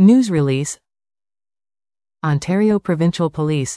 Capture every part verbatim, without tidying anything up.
News release. Ontario Provincial Police.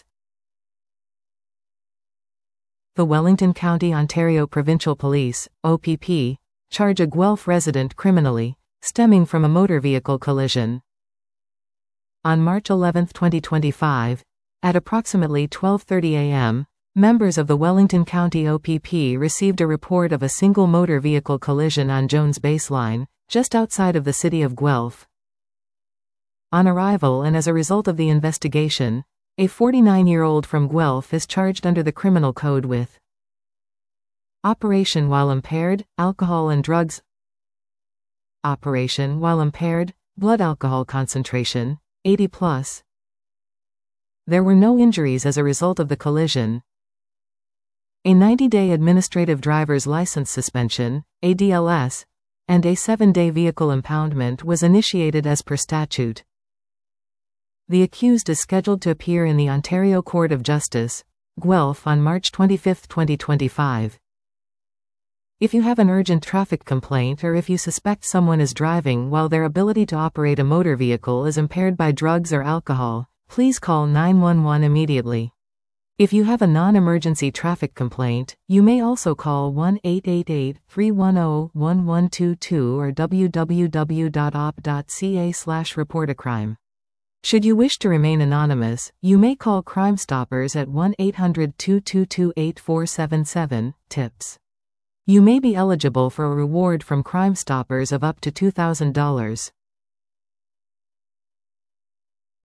The Wellington County Ontario Provincial Police, O P P, charge a Guelph resident criminally, stemming from a motor vehicle collision. On March eleventh twenty twenty-five, at approximately twelve thirty a m, members of the Wellington County O P P received a report of a single motor vehicle collision on Jones Baseline, just outside of the city of Guelph. On arrival and as a result of the investigation, a forty-nine-year-old from Guelph is charged under the Criminal Code with operation while impaired, alcohol and drugs, operation while impaired, blood alcohol concentration, eighty plus. There were no injuries as a result of the collision. A ninety-day administrative driver's license suspension, A D L S, and a seven-day vehicle impoundment was initiated as per statute. The accused is scheduled to appear in the Ontario Court of Justice, Guelph on March twenty-fifth twenty twenty-five. If you have an urgent traffic complaint or if you suspect someone is driving while their ability to operate a motor vehicle is impaired by drugs or alcohol, please call nine one one immediately. If you have a non-emergency traffic complaint, you may also call one eight eight eight, three one zero, one one two two or w w w dot o p dot c a slash report a crime. Should you wish to remain anonymous, you may call Crime Stoppers at one eight hundred, two two two, eight four seven seven, tips. You may be eligible for a reward from Crime Stoppers of up to two thousand dollars.